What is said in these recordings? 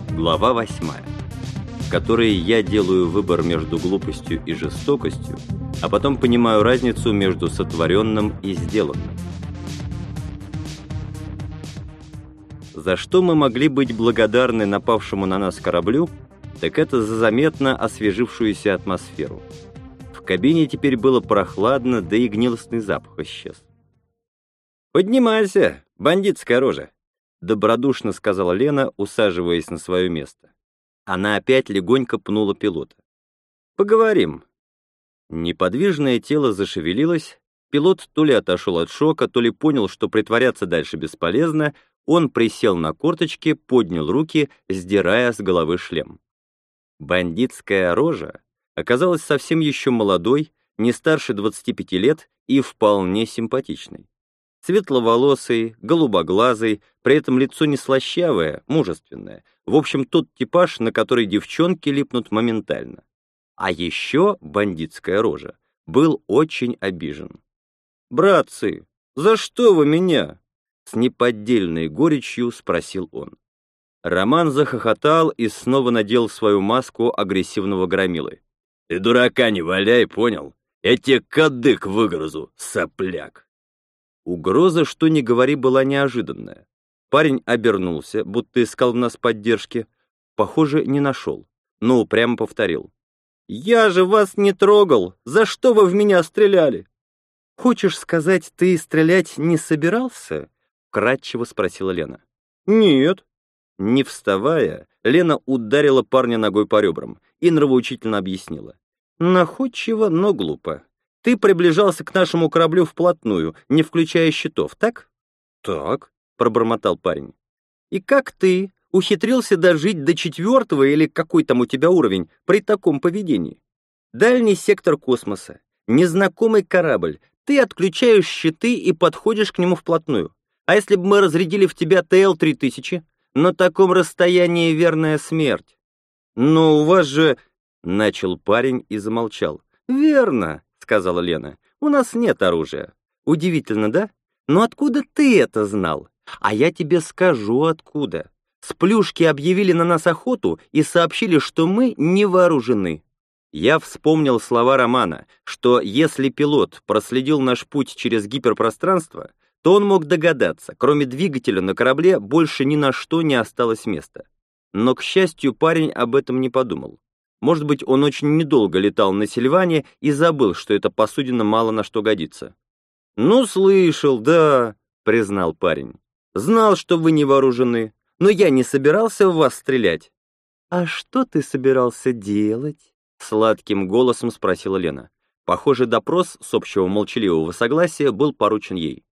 Глава 8, в которой я делаю выбор между глупостью и жестокостью, а потом понимаю разницу между сотворенным и сделанным. За что мы могли быть благодарны напавшему на нас кораблю, так это за заметно освежившуюся атмосферу. В кабине теперь было прохладно, да и гнилостный запах исчез. «Поднимайся, бандитская рожа!» — добродушно сказала Лена, усаживаясь на свое место. Она опять легонько пнула пилота. «Поговорим». Неподвижное тело зашевелилось, пилот то ли отошел от шока, то ли понял, что притворяться дальше бесполезно, он присел на корточки, поднял руки, сдирая с головы шлем. Бандитская рожа оказалась совсем еще молодой, не старше 25 лет и вполне симпатичной. Светловолосый, голубоглазый, при этом лицо не слащавое, мужественное. В общем, тот типаж, на который девчонки липнут моментально. А еще бандитская рожа был очень обижен. «Братцы, за что вы меня?» С неподдельной горечью спросил он. Роман захохотал и снова надел свою маску агрессивного громилы. «Ты дурака не валяй, понял? Я тебе кадык выгрызу, сопляк!» Угроза, что ни говори, была неожиданная. Парень обернулся, будто искал в нас поддержки. Похоже, не нашел, но упрямо повторил. «Я же вас не трогал! За что вы в меня стреляли?» «Хочешь сказать, ты стрелять не собирался?» — вкратчиво спросила Лена. «Нет». Не вставая, Лена ударила парня ногой по ребрам и нравоучительно объяснила. «Находчиво, но глупо. Ты приближался к нашему кораблю вплотную, не включая щитов, так?» «Так», — пробормотал парень. «И как ты ухитрился дожить до 4-го или какой там у тебя уровень при таком поведении? Дальний сектор космоса, незнакомый корабль, ты отключаешь щиты и подходишь к нему вплотную. А если бы мы разрядили в тебя ТЛ-3000? На таком расстоянии верная смерть». «Но у вас же...» — начал парень и замолчал. «Верно», — сказала Лена, — «у нас нет оружия». «Удивительно, да? Но откуда ты это знал? А я тебе скажу, откуда. Сплюшки объявили на нас охоту и сообщили, что мы не вооружены». Я вспомнил слова Романа, что если пилот проследил наш путь через гиперпространство, то он мог догадаться, кроме двигателя на корабле больше ни на что не осталось места. Но, к счастью, парень об этом не подумал. Может быть, он очень недолго летал на Сильване и забыл, что эта посудина мало на что годится. «Ну, слышал, да», — признал парень. «Знал, что вы не вооружены, но я не собирался в вас стрелять». «А что ты собирался делать?» — сладким голосом спросила Лена. Похоже, допрос с общего молчаливого согласия был поручен ей.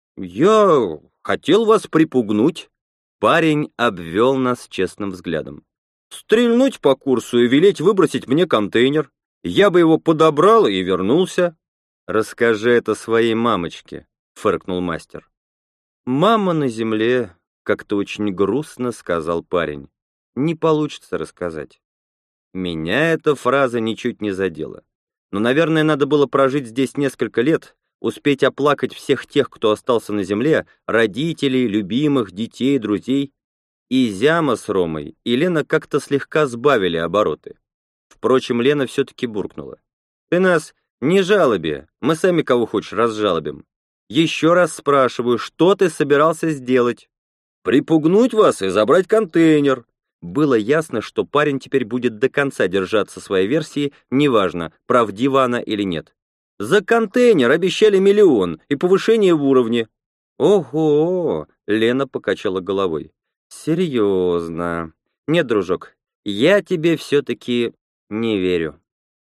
«Я хотел вас припугнуть». Парень обвел нас честным взглядом. «Стрельнуть по курсу и велеть выбросить мне контейнер. Я бы его подобрал и вернулся». «Расскажи это своей мамочке», — фыркнул мастер. «Мама на земле», — как-то очень грустно сказал парень. «Не получится рассказать». Меня эта фраза ничуть не задела. Но, наверное, надо было прожить здесь несколько лет, успеть оплакать всех тех, кто остался на земле, родителей, любимых, детей, друзей. И Зяма с Ромой, и Лена как-то слегка сбавили обороты. Впрочем, Лена все-таки буркнула. «Ты нас не жалоби, мы сами кого хочешь разжалобим. Еще раз спрашиваю, что ты собирался сделать?» «Припугнуть вас и забрать контейнер». Было ясно, что парень теперь будет до конца держаться своей версии, неважно, правдива она или нет. «За контейнер обещали 1 000 000 и повышение в уровне». «Ого!» — Лена покачала головой. «Серьезно? Нет, дружок, я тебе все-таки не верю».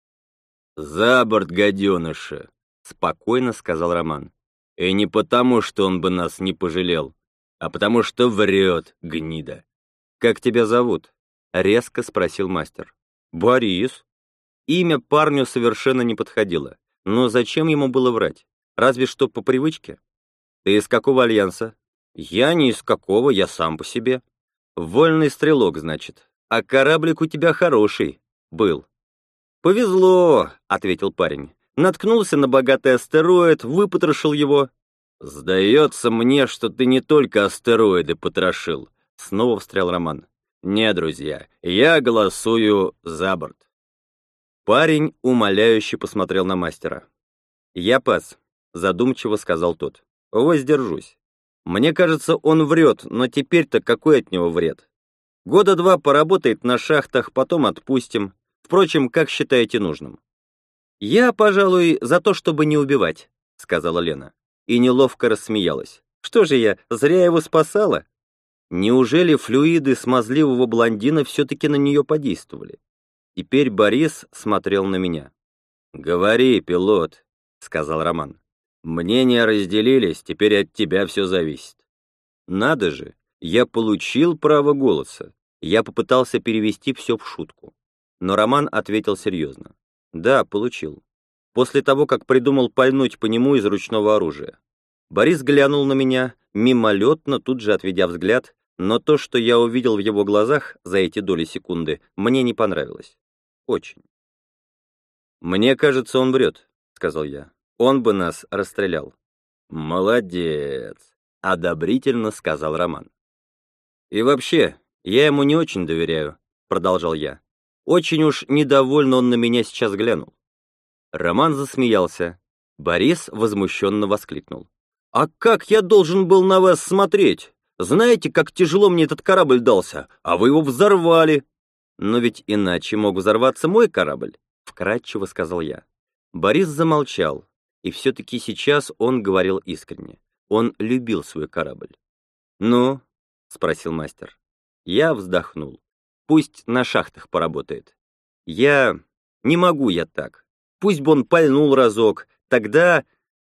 «За борт, гаденыша!» — спокойно сказал Роман. «И не потому, что он бы нас не пожалел, а потому что врет, гнида». «Как тебя зовут?» — резко спросил мастер. «Борис». Имя парню совершенно не подходило. Но зачем ему было врать? Разве что по привычке. «Ты из какого альянса?» «Я не из какого, я сам по себе». «Вольный стрелок, значит. А кораблик у тебя хороший. Был». «Повезло», — ответил парень. «Наткнулся на богатый астероид, выпотрошил его». «Сдается мне, что ты не только астероиды потрошил», — снова встрял Роман. Не, друзья, я голосую за борт. Парень умоляюще посмотрел на мастера. «Я пас», — задумчиво сказал тот. «Воздержусь. Мне кажется, он врет, но теперь-то какой от него вред? Года 2 поработает на шахтах, потом отпустим. Впрочем, как считаете нужным?» «Я, пожалуй, за то, чтобы не убивать», — сказала Лена. И неловко рассмеялась. «Что же я, зря его спасала?» Неужели флюиды смазливого блондина все-таки на нее подействовали? Теперь Борис смотрел на меня. «Говори, пилот», — сказал Роман. «Мнения разделились, теперь от тебя все зависит». Надо же, я получил право голоса. Я попытался перевести все в шутку. Но Роман ответил серьезно. Да, получил. После того, как придумал пальнуть по нему из ручного оружия. Борис глянул на меня, мимолетно, тут же отведя взгляд, но то, что я увидел в его глазах за эти доли секунды, мне не понравилось. Очень. «Мне кажется, он врет», — сказал я. «Он бы нас расстрелял». «Молодец», — одобрительно сказал Роман. «И вообще, я ему не очень доверяю», — продолжал я. «Очень уж недовольно он на меня сейчас глянул». Роман засмеялся. Борис возмущенно воскликнул. «А как я должен был на вас смотреть? Знаете, как тяжело мне этот корабль дался, а вы его взорвали!» «Но ведь иначе мог взорваться мой корабль», — вкратчиво сказал я. Борис замолчал, и все-таки сейчас он говорил искренне. Он любил свой корабль. «Ну?» — спросил мастер. Я вздохнул. «Пусть на шахтах поработает. Не могу я так. Пусть бы он пальнул разок, тогда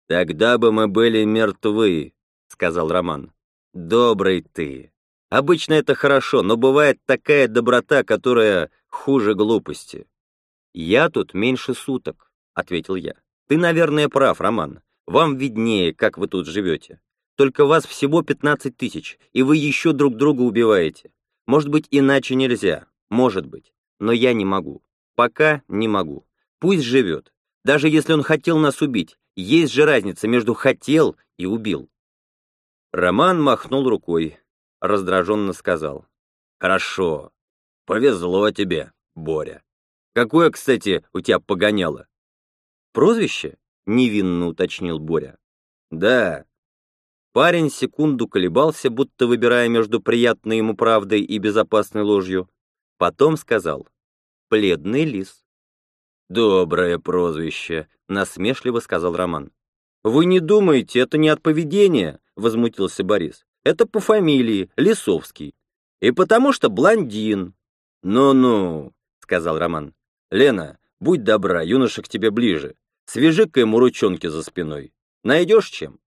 бы мы были мертвы», — сказал Роман. «Добрый ты. Обычно это хорошо, но бывает такая доброта, которая хуже глупости». «Я тут меньше суток», — ответил я. «Ты, наверное, прав, Роман. Вам виднее, как вы тут живете. Только вас всего 15 тысяч, и вы еще друг друга убиваете. Может быть, иначе нельзя. Может быть. Но я не могу. Пока не могу. Пусть живет. Даже если он хотел нас убить, есть же разница между «хотел» и «убил». Роман махнул рукой, раздраженно сказал. «Хорошо. Повезло тебе, Боря. Какое, кстати, у тебя погоняло?» «Прозвище?» — невинно уточнил Боря. «Да». Парень секунду колебался, будто выбирая между приятной ему правдой и безопасной ложью. Потом сказал. «Бледный лис». «Доброе прозвище», — насмешливо сказал Роман. «Вы не думаете, это не от поведения?» — возмутился Борис. «Это по фамилии, Лисовский. И потому что блондин». «Ну-ну», — сказал Роман. «Лена, будь добра, юноша к тебе ближе. Свяжи-ка ему ручонки за спиной. Найдешь чем?»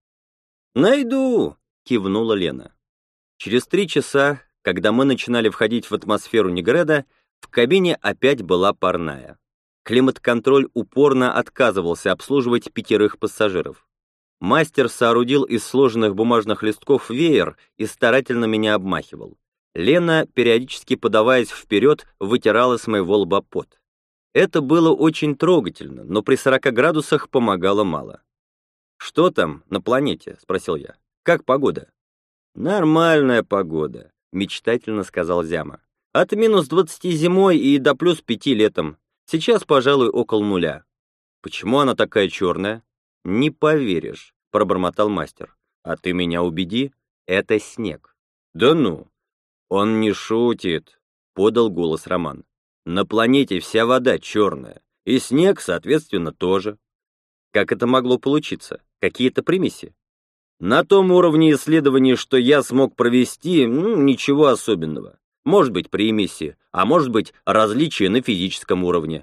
«Найду», — кивнула Лена. Через 3 часа, когда мы начинали входить в атмосферу Негреда, в кабине опять была парная. Климат-контроль упорно отказывался обслуживать 5 пассажиров. Мастер соорудил из сложенных бумажных листков веер и старательно меня обмахивал. Лена, периодически подаваясь вперед, вытирала с моего лба пот. Это было очень трогательно, но при 40 градусах помогало мало. «Что там на планете?» — спросил я. «Как погода?» «Нормальная погода», — мечтательно сказал Зяма. «От -20 зимой и до +5 летом. Сейчас, пожалуй, около 0. «Почему она такая черная?» «Не поверишь», — пробормотал мастер. «А ты меня убеди, это снег». «Да ну!» «Он не шутит», — подал голос Роман. «На планете вся вода черная, и снег, соответственно, тоже». «Как это могло получиться? Какие-то примеси?» «На том уровне исследований, что я смог провести, ничего особенного. Может быть, примеси, а может быть, различия на физическом уровне».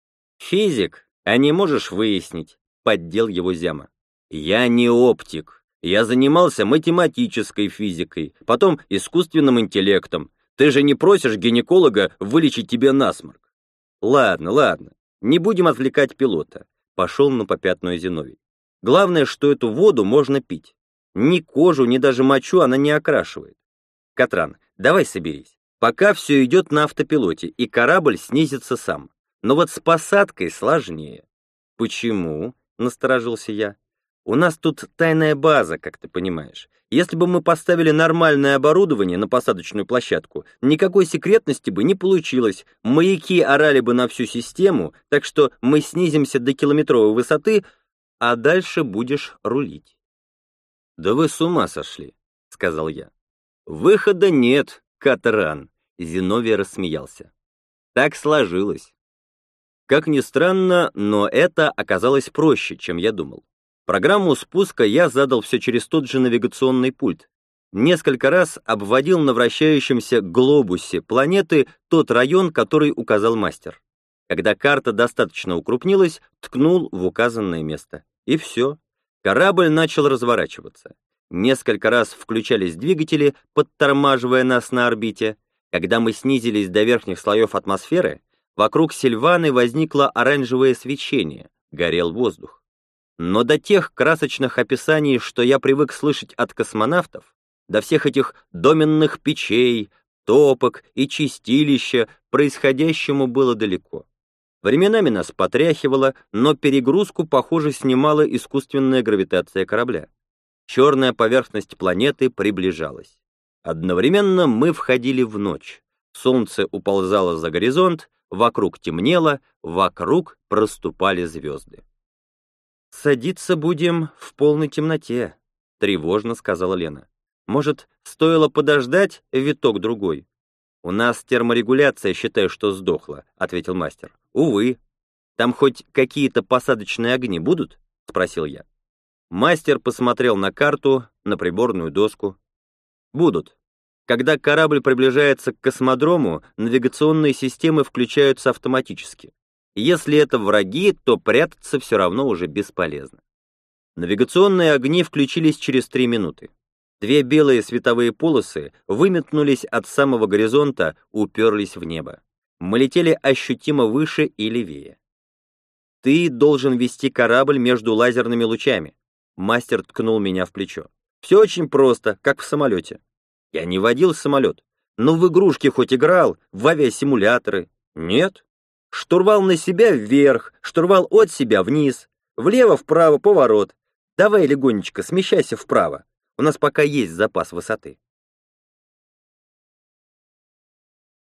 «Физик, а не можешь выяснить?» — поддел его Зяма. «Я не оптик. Я занимался математической физикой, потом искусственным интеллектом. Ты же не просишь гинеколога вылечить тебе насморк». «Ладно, не будем отвлекать пилота», — пошел на попятную Зиновий. «Главное, что эту воду можно пить. Ни кожу, ни даже мочу она не окрашивает. Катран, давай соберись. Пока все идет на автопилоте, и корабль снизится сам. Но вот с посадкой сложнее». «Почему?» — насторожился я. У нас тут тайная база, как ты понимаешь. Если бы мы поставили нормальное оборудование на посадочную площадку, никакой секретности бы не получилось. Маяки орали бы на всю систему, так что мы снизимся до километровой высоты, а дальше будешь рулить. «Да вы с ума сошли», — сказал я. «Выхода нет, Катран», — Зиновий рассмеялся. «Так сложилось». Как ни странно, но это оказалось проще, чем я думал. Программу спуска я задал все через тот же навигационный пульт. Несколько раз обводил на вращающемся глобусе планеты тот район, который указал мастер. Когда карта достаточно укрупнилась, ткнул в указанное место. И все. Корабль начал разворачиваться. Несколько раз включались двигатели, подтормаживая нас на орбите. Когда мы снизились до верхних слоев атмосферы, вокруг Сильваны возникло оранжевое свечение, горел воздух. Но до тех красочных описаний, что я привык слышать от космонавтов, до всех этих доменных печей, топок и чистилища, происходящему было далеко. Временами нас потряхивало, но перегрузку, похоже, снимала искусственная гравитация корабля. Черная поверхность планеты приближалась. Одновременно мы входили в ночь. Солнце уползало за горизонт, вокруг темнело, вокруг проступали звезды. «Садиться будем в полной темноте», — тревожно сказала Лена. «Может, стоило подождать виток-другой?» «У нас терморегуляция, считай, что сдохла», — ответил мастер. «Увы. Там хоть какие-то посадочные огни будут?» — спросил я. Мастер посмотрел на карту, на приборную доску. «Будут. Когда корабль приближается к космодрому, навигационные системы включаются автоматически. Если это враги, то прятаться все равно уже бесполезно». Навигационные огни включились через 3 минуты. 2 белые световые полосы выметнулись от самого горизонта, уперлись в небо. Мы летели ощутимо выше и левее. «Ты должен вести корабль между лазерными лучами», — мастер ткнул меня в плечо. «Все очень просто, как в самолете». Я не водил самолет, но в игрушки хоть играл, в авиасимуляторы. Нет. Штурвал на себя вверх, штурвал от себя вниз, влево-вправо поворот. Давай легонечко смещайся вправо. У нас пока есть запас высоты.